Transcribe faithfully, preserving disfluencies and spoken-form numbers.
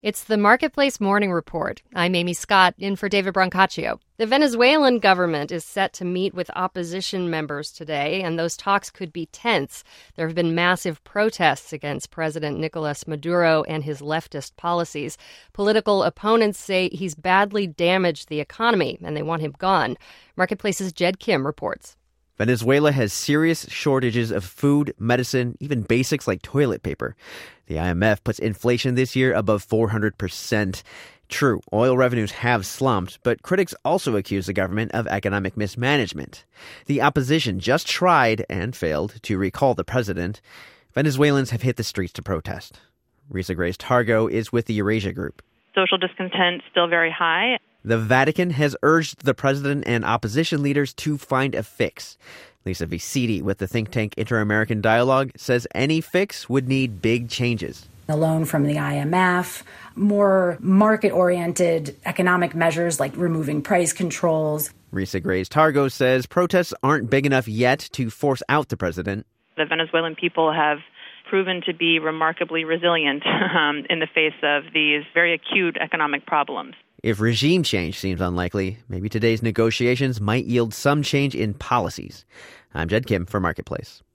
It's the Marketplace Morning Report. I'm Amy Scott, in for David Brancaccio. The Venezuelan government is set to meet with opposition members today, and those talks could be tense. There have been massive protests against President Nicolas Maduro and his leftist policies. Political opponents say he's badly damaged the economy, and they want him gone. Marketplace's Jed Kim reports. Venezuela has serious shortages of food, medicine, even basics like toilet paper. The I M F puts inflation this year above four hundred percent. True, oil revenues have slumped, but critics also accuse the government of economic mismanagement. The opposition just tried and failed to recall the president. Venezuelans have hit the streets to protest. Risa Grace-Targo is with the Eurasia Group. Social discontent still very high. The Vatican has urged the president and opposition leaders to find a fix. Lisa Vicidi with the think tank Inter-American Dialogue says any fix would need big changes. A loan from the I M F, more market-oriented economic measures like removing price controls. Risa Grace-Targo says protests aren't big enough yet to force out the president. The Venezuelan people have proven to be remarkably resilient um, in the face of these very acute economic problems. If regime change seems unlikely, maybe today's negotiations might yield some change in policies. I'm Jed Kim for Marketplace.